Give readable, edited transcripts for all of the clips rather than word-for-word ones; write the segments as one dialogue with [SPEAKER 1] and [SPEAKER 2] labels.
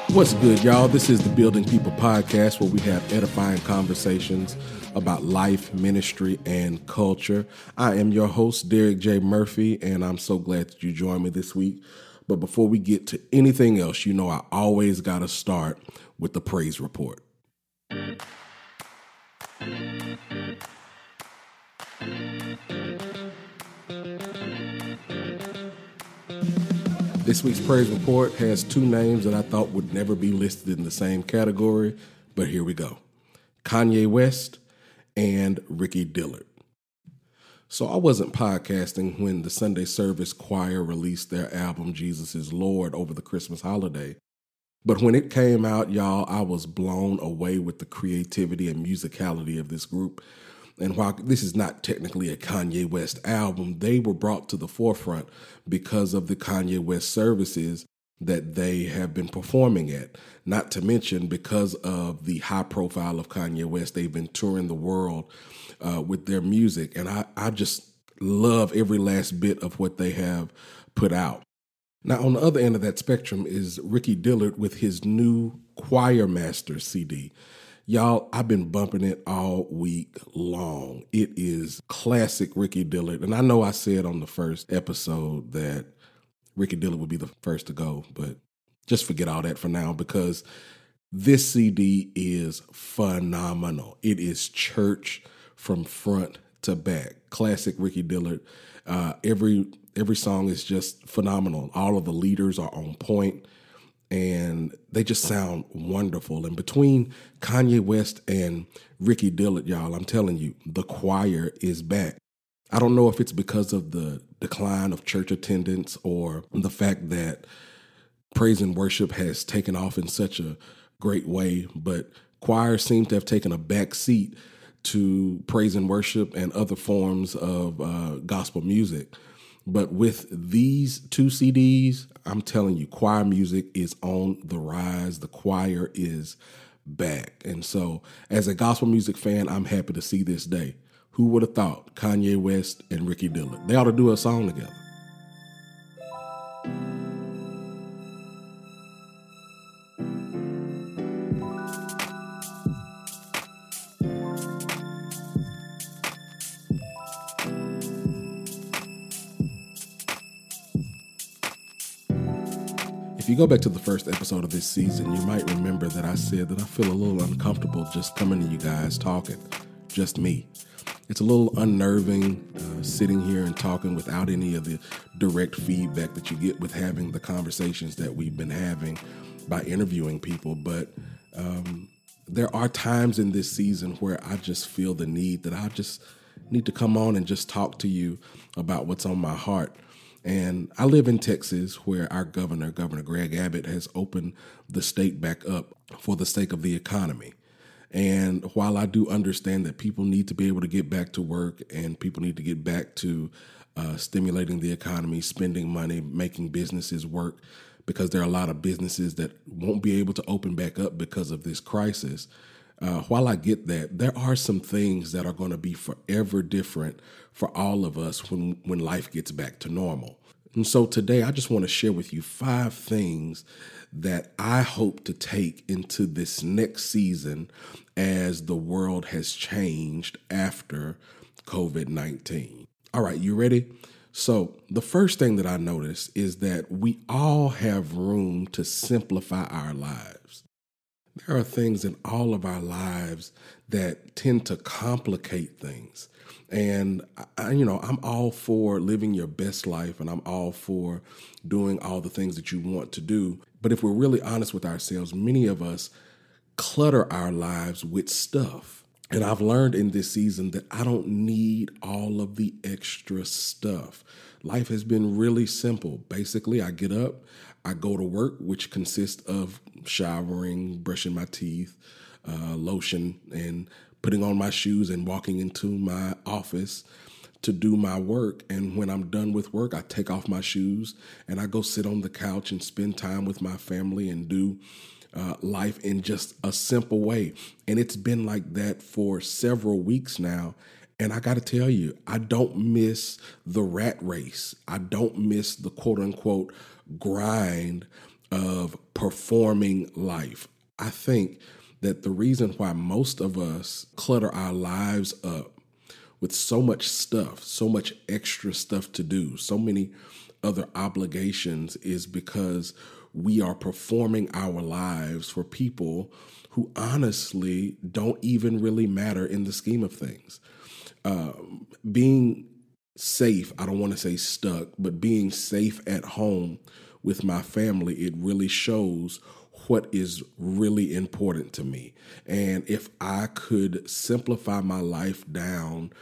[SPEAKER 1] What's good, y'all? This is the Building People podcast, where we have edifying conversations about life, ministry, and culture. I am your host, Derek J. Murphy, and I'm so glad that you joined me this week. But before we get to anything else, you know I always got to start with the praise report. This week's praise report has two names that I thought would never be listed in the same category, but here we go. Kanye West and Ricky Dillard. So I wasn't podcasting when the Sunday Service Choir released their album, Jesus is Lord, over the Christmas holiday. But when it came out, y'all, I was blown away with the creativity and musicality of this group. And while this is not technically a Kanye West album, they were brought to the forefront because of the Kanye West services that they have been performing at. Not to mention, because of the high profile of Kanye West, they've been touring the world with their music. And I just love every last bit of what they have put out. Now, on the other end of that spectrum is Ricky Dillard with his new Choir Master CD. Y'all, I've been bumping it all week long. It is classic Ricky Dillard. And I know I said on the first episode that Ricky Dillard would be the first to go, but just forget all that for now, because this CD is phenomenal. It is church from front to back. Classic Ricky Dillard. Every song is just phenomenal. All of the leaders are on point, and they just sound wonderful. And between Kanye West and Ricky Dillard, y'all, I'm telling you, the choir is back. I don't know if it's because of the decline of church attendance or the fact that praise and worship has taken off in such a great way, but choirs seem to have taken a back seat to praise and worship and other forms of gospel music. But with these two CDs, I'm telling you, choir music is on the rise. The choir is back. And so as a gospel music fan, I'm happy to see this day. Who would have thought Kanye West and Ricky Dillard? They ought to do a song together. If you go back to the first episode of this season, you might remember that I said that I feel a little uncomfortable just coming to you guys talking, just me. It's a little unnerving sitting here and talking without any of the direct feedback that you get with having the conversations that we've been having by interviewing people. But there are times in this season where I just feel the need that I just need to come on and just talk to you about what's on my heart. And I live in Texas, where our Governor Greg Abbott, has opened the state back up for the sake of the economy. And while I do understand that people need to be able to get back to work and people need to get back to stimulating the economy, spending money, making businesses work, because there are a lot of businesses that won't be able to open back up because of this crisis. While I get that, there are some things that are going to be forever different for all of us when life gets back to normal. And so today, I just want to share with you 5 things that I hope to take into this next season as the world has changed after COVID-19. All right, you ready? So the first thing that I noticed is that we all have room to simplify our lives. There are things in all of our lives that tend to complicate things. And, I'm all for living your best life, and I'm all for doing all the things that you want to do. But if we're really honest with ourselves, many of us clutter our lives with stuff. And I've learned in this season that I don't need all of the extra stuff. Life has been really simple. Basically, I get up, I go to work, which consists of showering, brushing my teeth, lotion, and putting on my shoes and walking into my office to do my work. And when I'm done with work, I take off my shoes and I go sit on the couch and spend time with my family and do life in just a simple way. And it's been like that for several weeks now. And I got to tell you, I don't miss the rat race. I don't miss the quote unquote grind of performing life. I think that the reason why most of us clutter our lives up with so much stuff, so much extra stuff to do, so many other obligations is because we are performing our lives for people who honestly don't even really matter in the scheme of things. Being safe, I don't want to say stuck, but being safe at home with my family, it really shows what is really important to me. And if I could simplify my life down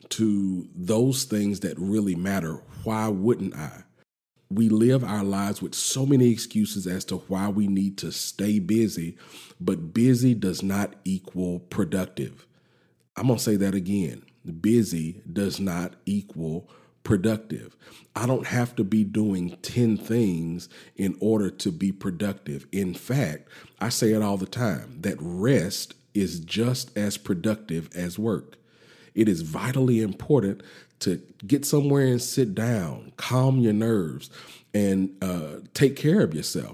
[SPEAKER 1] to those things that really matter, why wouldn't I? We live our lives with so many excuses as to why we need to stay busy, but busy does not equal productive. I'm going to say that again. Busy does not equal productive. I don't have to be doing 10 things in order to be productive. In fact, I say it all the time that rest is just as productive as work. It is vitally important to get somewhere and sit down, calm your nerves, and take care of yourself,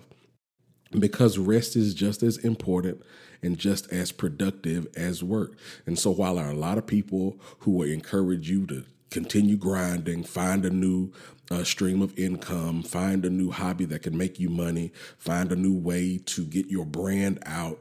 [SPEAKER 1] because rest is just as important and just as productive as work. And so while there are a lot of people who will encourage you to continue grinding, find a new stream of income, find a new hobby that can make you money, find a new way to get your brand out.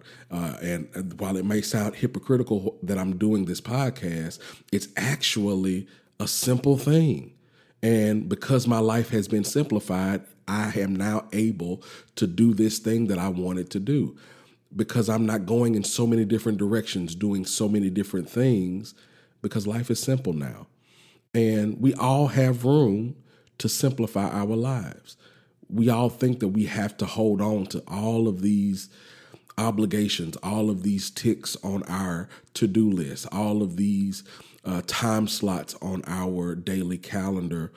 [SPEAKER 1] And while it may sound hypocritical that I'm doing this podcast, it's actually a simple thing. And because my life has been simplified, I am now able to do this thing that I wanted to do, because I'm not going in so many different directions, doing so many different things, because life is simple now. And we all have room to simplify our lives. We all think that we have to hold on to all of these obligations, all of these ticks on our to-do list, all of these time slots on our daily calendar,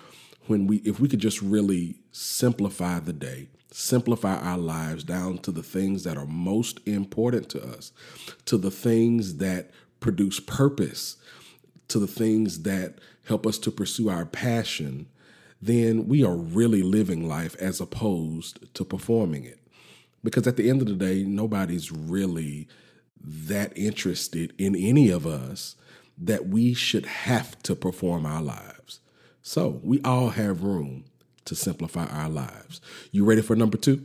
[SPEAKER 1] if we could just really simplify the day, simplify our lives down to the things that are most important to us, to the things that produce purpose, to the things that help us to pursue our passion, then we are really living life as opposed to performing it. Because at the end of the day, nobody's really that interested in any of us that we should have to perform our lives. So we all have room to simplify our lives. You ready for number 2?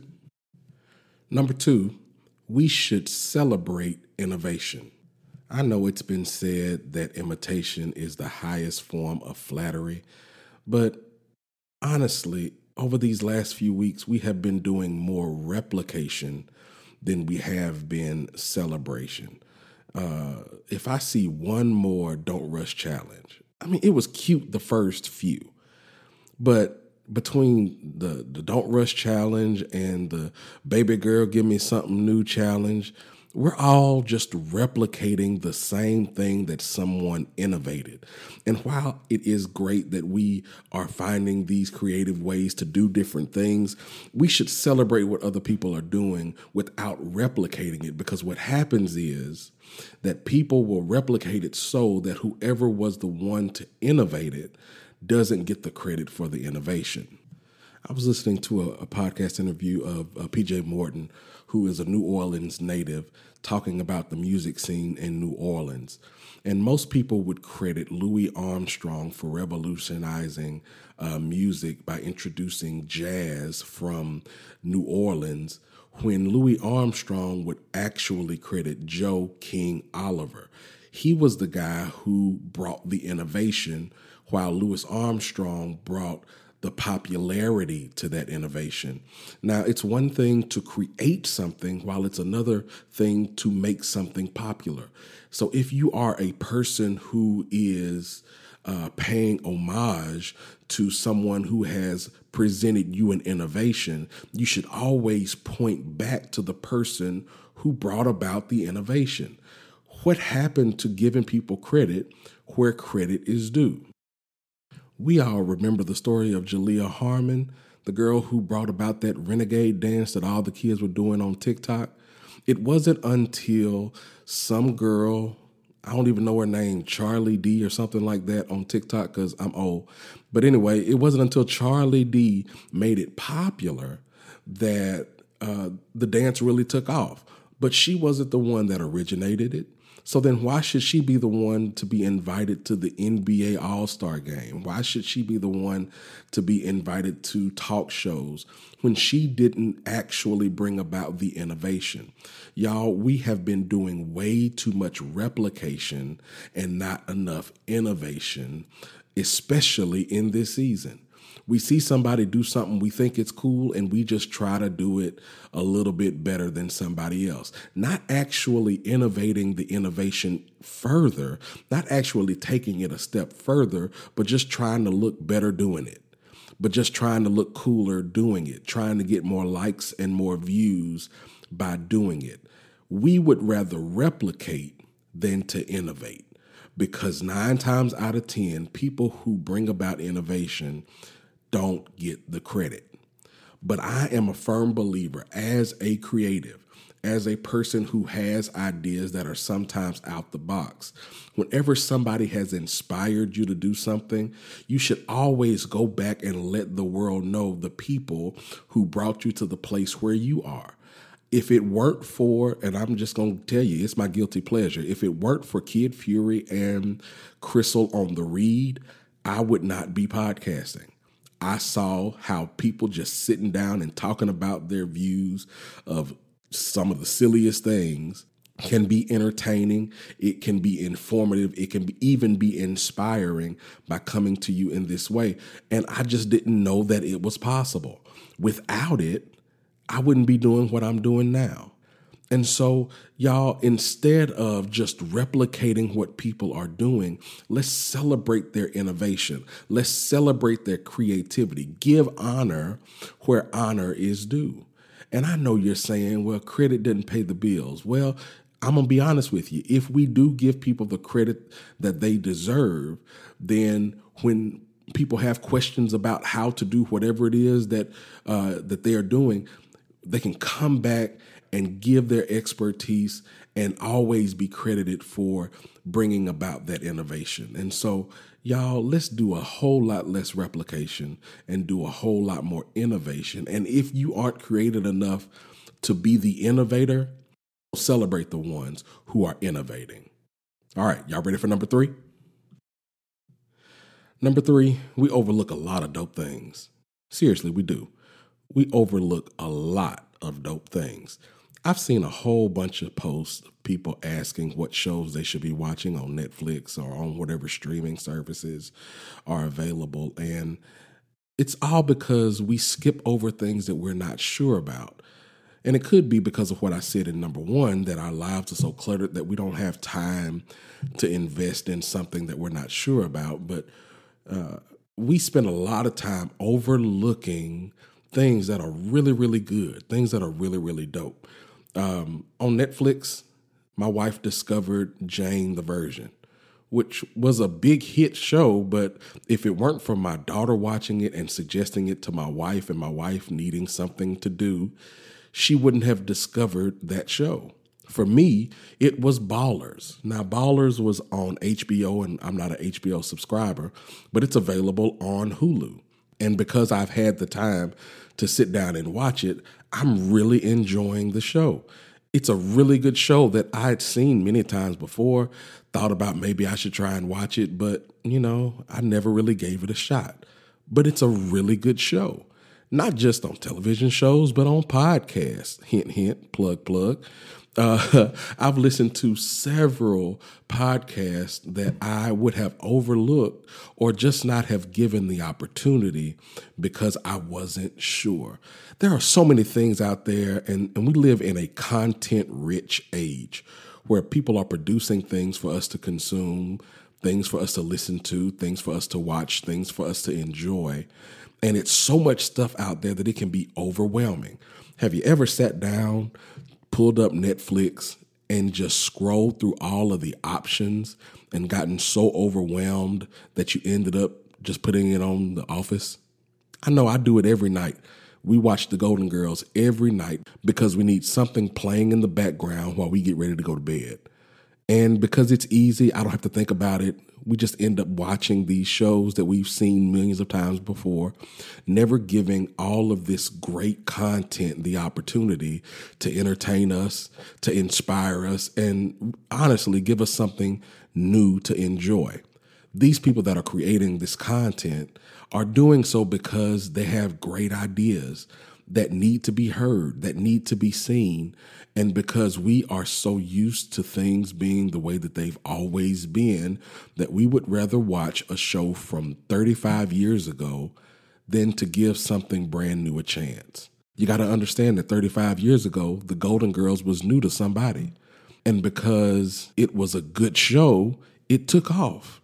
[SPEAKER 1] Number 2, we should celebrate innovation. I know it's been said that imitation is the highest form of flattery, but honestly, over these last few weeks, we have been doing more replication than we have been celebration. If I see one more Don't Rush challenge, I mean, it was cute the first few, but between the Don't Rush challenge and the Baby Girl Give Me Something New challenge, we're all just replicating the same thing that someone innovated. And while it is great that we are finding these creative ways to do different things, we should celebrate what other people are doing without replicating it, because what happens is that people will replicate it so that whoever was the one to innovate it doesn't get the credit for the innovation. I was listening to a podcast interview of PJ Morton, who is a New Orleans native, talking about the music scene in New Orleans. And most people would credit Louis Armstrong for revolutionizing music by introducing jazz from New Orleans, when Louis Armstrong would actually credit Joe King Oliver. He was the guy who brought the innovation, while Louis Armstrong brought the popularity to that innovation. Now, it's one thing to create something, while it's another thing to make something popular. So if you are a person who is paying homage to someone who has presented you an innovation, you should always point back to the person who brought about the innovation. What happened to giving people credit where credit is due? We all remember the story of Jalea Harmon, the girl who brought about that renegade dance that all the kids were doing on TikTok. It wasn't until some girl, I don't even know her name, Charlie D or something like that on TikTok because I'm old. But anyway, it wasn't until Charlie D made it popular that the dance really took off. But she wasn't the one that originated it. So then why should she be the one to be invited to the NBA All-Star game? Why should she be the one to be invited to talk shows when she didn't actually bring about the innovation? Y'all, we have been doing way too much replication and not enough innovation, especially in this season. We see somebody do something, we think it's cool, and we just try to do it a little bit better than somebody else. Not actually innovating the innovation further, not actually taking it a step further, but just trying to look better doing it. But just trying to look cooler doing it, trying to get more likes and more views by doing it. We would rather replicate than to innovate, because 9 times out of 10, people who bring about innovation don't get the credit. But I am a firm believer, as a creative, as a person who has ideas that are sometimes out the box, whenever somebody has inspired you to do something, you should always go back and let the world know the people who brought you to the place where you are. If it weren't for, and I'm just going to tell you, it's my guilty pleasure, if it weren't for Kid Fury and Crystal on the Read, I would not be podcasting. I saw how people just sitting down and talking about their views of some of the silliest things can be entertaining. It can be informative. It can even be inspiring by coming to you in this way. And I just didn't know that it was possible. Without it, I wouldn't be doing what I'm doing now. And so, y'all, instead of just replicating what people are doing, let's celebrate their innovation. Let's celebrate their creativity. Give honor where honor is due. And I know you're saying, well, credit didn't pay the bills. Well, I'm going to be honest with you. If we do give people the credit that they deserve, then when people have questions about how to do whatever it is that they are doing, they can come back and give their expertise and always be credited for bringing about that innovation. And so, y'all, let's do a whole lot less replication and do a whole lot more innovation. And if you aren't creative enough to be the innovator, celebrate the ones who are innovating. All right, y'all ready for number 3? Number 3, we overlook a lot of dope things. Seriously, we do. We overlook a lot of dope things. I've seen a whole bunch of posts, people asking what shows they should be watching on Netflix or on whatever streaming services are available. And it's all because we skip over things that we're not sure about. And it could be because of what I said in number 1, that our lives are so cluttered that we don't have time to invest in something that we're not sure about. But we spend a lot of time overlooking things that are really, really good, things that are really, really dope. On Netflix, my wife discovered Jane the Virgin, which was a big hit show. But if it weren't for my daughter watching it and suggesting it to my wife and my wife needing something to do, she wouldn't have discovered that show. For me, it was Ballers. Now, Ballers was on HBO, and I'm not an HBO subscriber, but it's available on Hulu. And because I've had the time to sit down and watch it, I'm really enjoying the show. It's a really good show that I had seen many times before, thought about maybe I should try and watch it, but, I never really gave it a shot. But it's a really good show, not just on television shows, but on podcasts. Hint, hint, plug, plug. I've listened to several podcasts that I would have overlooked or just not have given the opportunity because I wasn't sure. There are so many things out there, and we live in a content-rich age where people are producing things for us to consume, things for us to listen to, things for us to watch, things for us to enjoy. And it's so much stuff out there that it can be overwhelming. Have you ever sat down, pulled up Netflix, and just scrolled through all of the options and gotten so overwhelmed that you ended up just putting it on The Office? I know I do it every night. We watch The Golden Girls every night because we need something playing in the background while we get ready to go to bed. And because it's easy, I don't have to think about it. We just end up watching these shows that we've seen millions of times before, never giving all of this great content the opportunity to entertain us, to inspire us, and honestly give us something new to enjoy. These people that are creating this content are doing so because they have great ideas that need to be heard, that need to be seen. And because we are so used to things being the way that they've always been, that we would rather watch a show from 35 years ago than to give something brand new a chance. You got to understand that 35 years ago, the Golden Girls was new to somebody. And because it was a good show, it took off.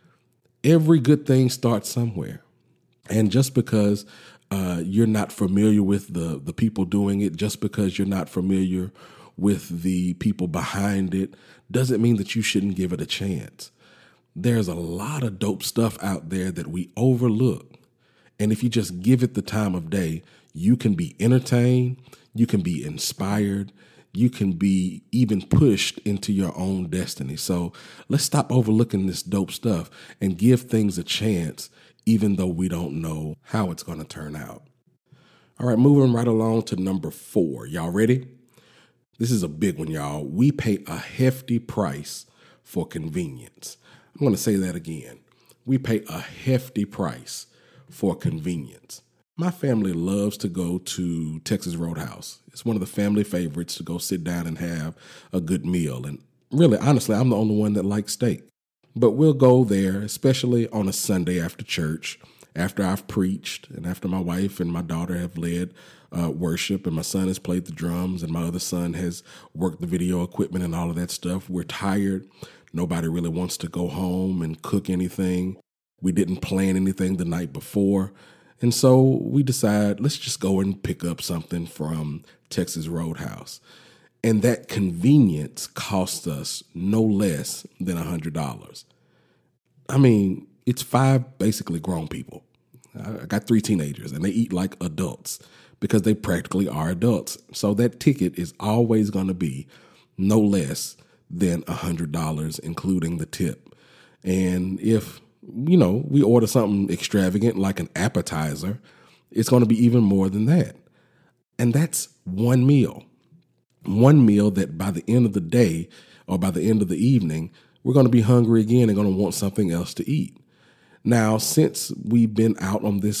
[SPEAKER 1] Every good thing starts somewhere. And just because you're not familiar with the people doing it, just because you're not familiar with the people behind it, doesn't mean that you shouldn't give it a chance. There's a lot of dope stuff out there that we overlook. And if you just give it the time of day, you can be entertained, you can be inspired, you can be even pushed into your own destiny. So let's stop overlooking this dope stuff and give things a chance, even though we don't know how it's going to turn out. All right, moving right along to number 4. Y'all ready? This is a big one, y'all. We pay a hefty price for convenience. I'm going to say that again. We pay a hefty price for convenience. My family loves to go to Texas Roadhouse. It's one of the family favorites to go sit down and have a good meal. And really, honestly, I'm the only one that likes steak. But we'll go there, especially on a Sunday after church, after I've preached and after my wife and my daughter have led worship and my son has played the drums and my other son has worked the video equipment and all of that stuff. We're tired. Nobody really wants to go home and cook anything. We didn't plan anything the night before. And so we decide, let's just go and pick up something from Texas Roadhouse. And that convenience cost us no less than $100. I mean, it's 5 basically grown people. I got 3 teenagers, and they eat like adults because they practically are adults. So that ticket is always going to be no less than $100, including the tip. And if we order something extravagant like an appetizer, it's going to be even more than that. And that's one meal that by the end of the day or by the end of the evening, we're going to be hungry again and going to want something else to eat. Now, since we've been out on this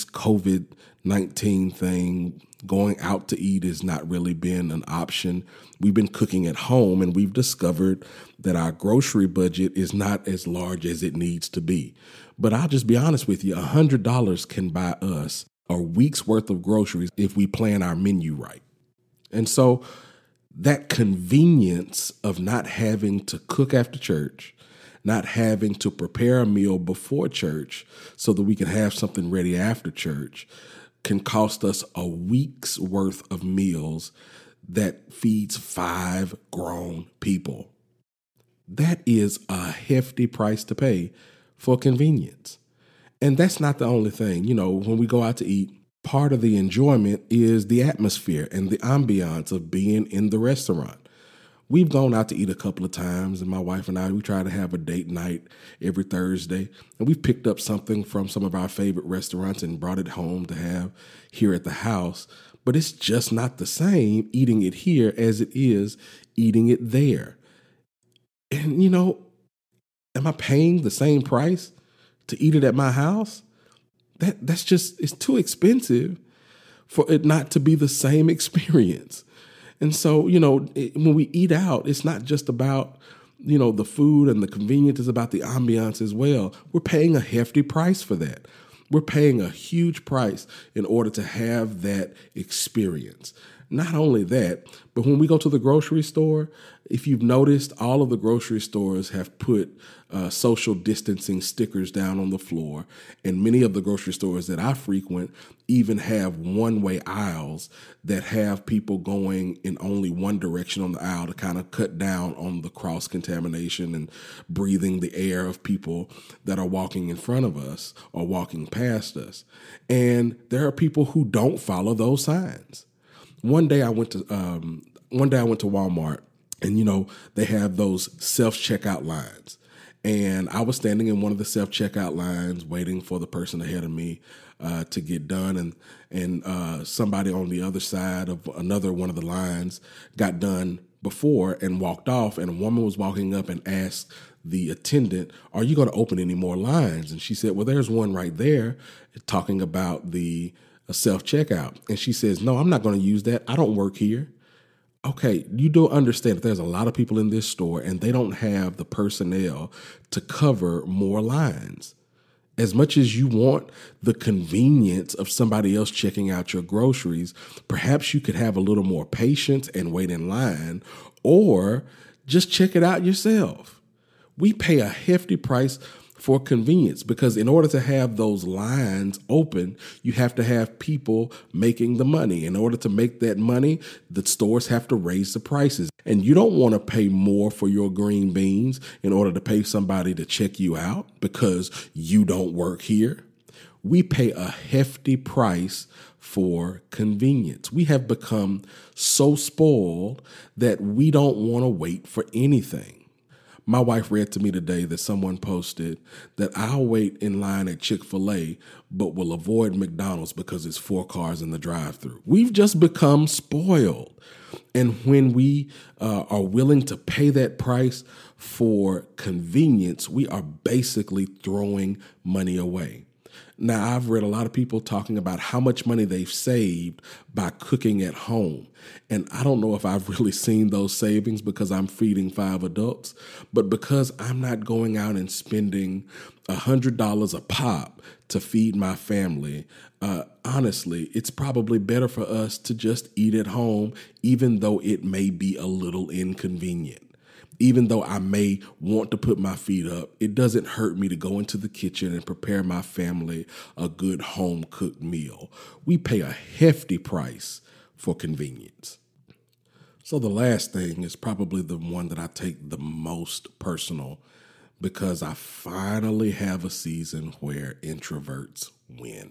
[SPEAKER 1] COVID-19 thing, going out to eat has not really been an option. We've been cooking at home, and we've discovered that our grocery budget is not as large as it needs to be. But I'll just be honest with you, $100 can buy us a week's worth of groceries if we plan our menu right. And so that convenience of not having to cook after church, not having to prepare a meal before church so that we can have something ready after church, can cost us a week's worth of meals that feeds 5 grown people. That is a hefty price to pay for convenience. And that's not the only thing. When we go out to eat, part of the enjoyment is the atmosphere and the ambiance of being in the restaurant. We've gone out to eat a couple of times, and my wife and I, we try to have a date night every Thursday. And we've picked up something from some of our favorite restaurants and brought it home to have here at the house. But it's just not the same eating it here as it is eating it there. And, am I paying the same price to eat it at my house? That's just, it's too expensive for it not to be the same experience. And so, when we eat out, it's not just about, the food and the convenience, it's about the ambiance as well. We're paying a hefty price for that. We're paying a huge price in order to have that experience. Not only that, but when we go to the grocery store, if you've noticed, all of the grocery stores have put social distancing stickers down on the floor. And many of the grocery stores that I frequent even have one-way aisles that have people going in only one direction on the aisle to kind of cut down on the cross-contamination and breathing the air of people that are walking in front of us or walking past us. And there are people who don't follow those signs. One day I went to Walmart, and they have those self-checkout lines. And I was standing in one of the self-checkout lines waiting for the person ahead of me to get done. And somebody on the other side of another one of the lines got done before and walked off. And a woman was walking up and asked the attendant, "Are you going to open any more lines?" And she said, "Well, there's one right there," talking about the self-checkout. And she says, "No, I'm not going to use that. I don't work here." Okay, you do understand that there's a lot of people in this store and they don't have the personnel to cover more lines. As much as you want the convenience of somebody else checking out your groceries, perhaps you could have a little more patience and wait in line, or just check it out yourself. We pay a hefty price for convenience because in order to have those lines open, you have to have people making the money. In order to make that money, the stores have to raise the prices. And you don't want to pay more for your green beans in order to pay somebody to check you out because you don't work here. We pay a hefty price for convenience. We have become so spoiled that we don't want to wait for anything. My wife read to me today that someone posted that I'll wait in line at Chick-fil-A, but will avoid McDonald's because it's 4 cars in the drive-thru. We've just become spoiled. And when we are willing to pay that price for convenience, we are basically throwing money away. Now, I've read a lot of people talking about how much money they've saved by cooking at home. And I don't know if I've really seen those savings because I'm feeding 5 adults, but because I'm not going out and spending $100 a pop to feed my family, honestly, it's probably better for us to just eat at home, even though it may be a little inconvenient. Even though I may want to put my feet up, it doesn't hurt me to go into the kitchen and prepare my family a good home-cooked meal. We pay a hefty price for convenience. So the last thing is probably the one that I take the most personal because I finally have a season where introverts win.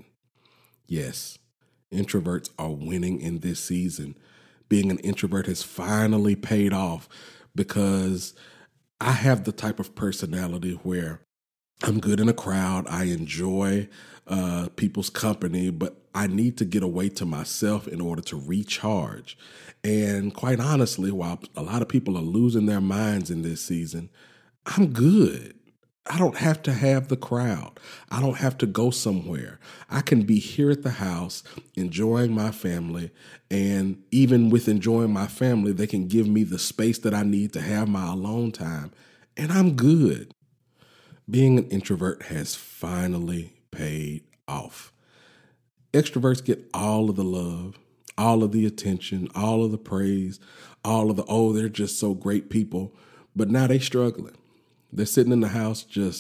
[SPEAKER 1] Yes, introverts are winning in this season. Being an introvert has finally paid off because I have the type of personality where I'm good in a crowd. I enjoy people's company, but I need to get away to myself in order to recharge. And quite honestly, while a lot of people are losing their minds in this season, I'm good. I don't have to have the crowd. I don't have to go somewhere. I can be here at the house enjoying my family. And even with enjoying my family, they can give me the space that I need to have my alone time. And I'm good. Being an introvert has finally paid off. Extroverts get all of the love, all of the attention, all of the praise, all of the, oh, they're just so great people. But now they're struggling. They're sitting in the house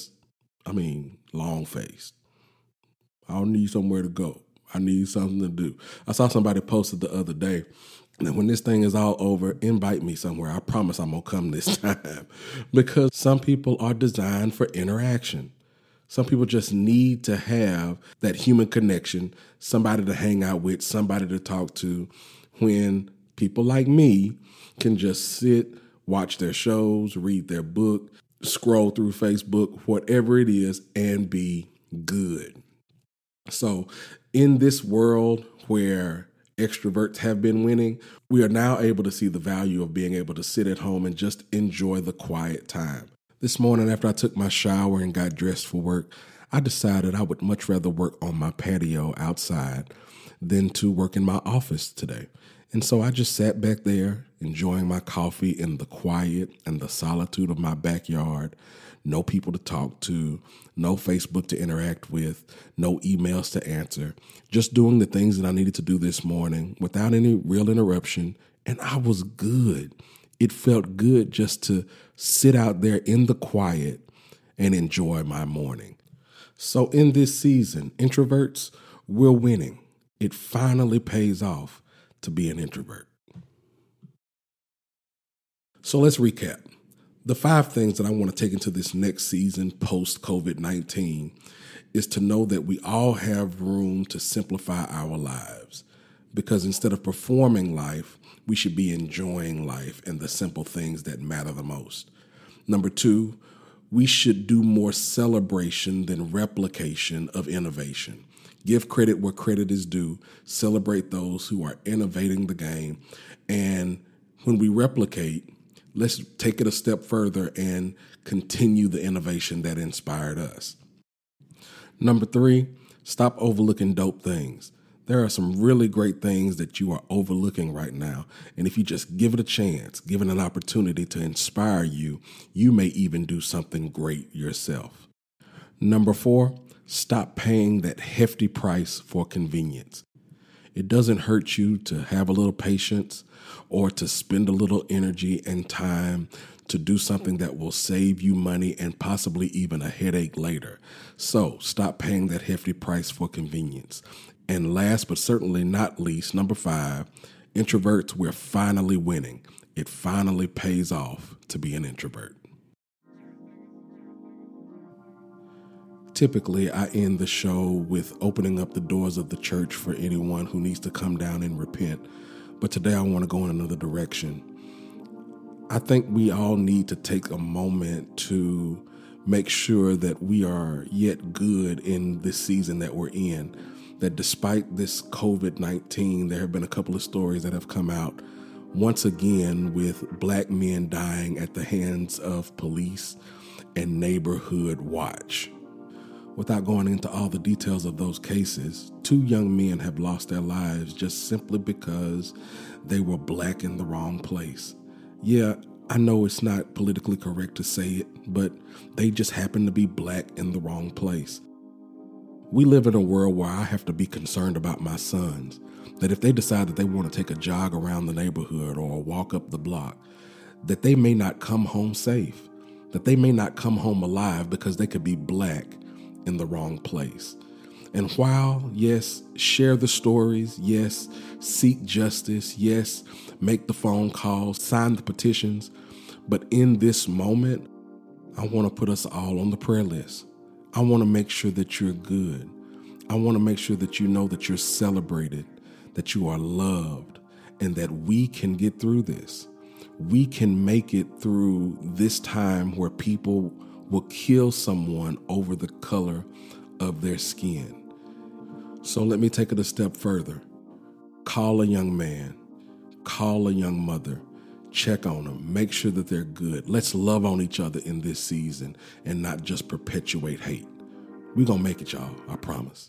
[SPEAKER 1] long-faced. I don't need somewhere to go. I need something to do. I saw somebody posted the other day that when this thing is all over, invite me somewhere. I promise I'm going to come this time. Because some people are designed for interaction. Some people just need to have that human connection, somebody to hang out with, somebody to talk to, when people like me can just sit, watch their shows, read their book, scroll through Facebook, whatever it is, and be good. So in this world where extroverts have been winning, we are now able to see the value of being able to sit at home and just enjoy the quiet time. This morning, after I took my shower and got dressed for work, I decided I would much rather work on my patio outside than to work in my office today. And so I just sat back there enjoying my coffee in the quiet and the solitude of my backyard. No people to talk to, no Facebook to interact with, no emails to answer. Just doing the things that I needed to do this morning without any real interruption. And I was good. It felt good just to sit out there in the quiet and enjoy my morning. So in this season, introverts, we're winning. It finally pays off to be an introvert. So let's recap. The 5 things that I want to take into this next season post-COVID-19 is to know that we all have room to simplify our lives, because instead of performing life, we should be enjoying life and the simple things that matter the most. Number 2, We should do more celebration than replication of innovation. Give credit where credit is due. Celebrate those who are innovating the game. And when we replicate, let's take it a step further and continue the innovation that inspired us. Number 3, stop overlooking dope things. There are some really great things that you are overlooking right now. And if you just give it a chance, give it an opportunity to inspire you, you may even do something great yourself. Number 4, stop paying that hefty price for convenience. It doesn't hurt you to have a little patience or to spend a little energy and time to do something that will save you money and possibly even a headache later. So stop paying that hefty price for convenience. And last but certainly not least, number 5, introverts, we're finally winning. It finally pays off to be an introvert. Typically, I end the show with opening up the doors of the church for anyone who needs to come down and repent. But today I want to go in another direction. I think we all need to take a moment to make sure that we are yet good in this season that we're in. That despite this COVID-19, there have been a couple of stories that have come out once again with Black men dying at the hands of police and neighborhood watch. Without going into all the details of those cases, 2 young men have lost their lives just simply because they were Black in the wrong place. Yeah, I know it's not politically correct to say it, but they just happen to be Black in the wrong place. We live in a world where I have to be concerned about my sons, that if they decide that they want to take a jog around the neighborhood or walk up the block, that they may not come home safe, that they may not come home alive because they could be Black in the wrong place. And while, yes, share the stories, yes, seek justice, yes, make the phone calls, sign the petitions, but in this moment, I want to put us all on the prayer list. I want to make sure that you're good. I want to make sure that you know that you're celebrated, that you are loved, and that we can get through this. We can make it through this time where people will kill someone over the color of their skin. So let me take it a step further. Call a young man, call a young mother, check on them, make sure that they're good. Let's love on each other in this season and not just perpetuate hate. We're going to make it, y'all, I promise.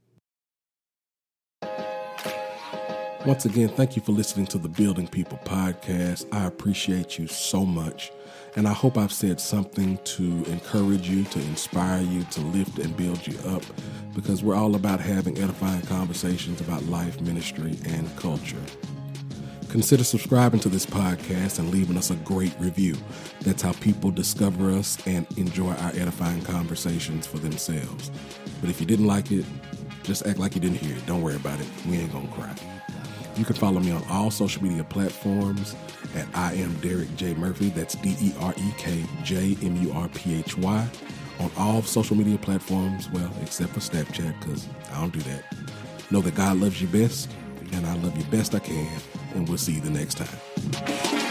[SPEAKER 1] Once again, thank you for listening to the Building People podcast. I appreciate you so much. And I hope I've said something to encourage you, to inspire you, to lift and build you up, because we're all about having edifying conversations about life, ministry, and culture. Consider subscribing to this podcast and leaving us a great review. That's how people discover us and enjoy our edifying conversations for themselves. But if you didn't like it, just act like you didn't hear it. Don't worry about it. We ain't gonna cry. You can follow me on all social media platforms at I am Derek J. Murphy. That's DEREKJMURPHY. On all social media platforms, well, except for Snapchat, because I don't do that. Know that God loves you best, and I love you best I can, and we'll see you the next time.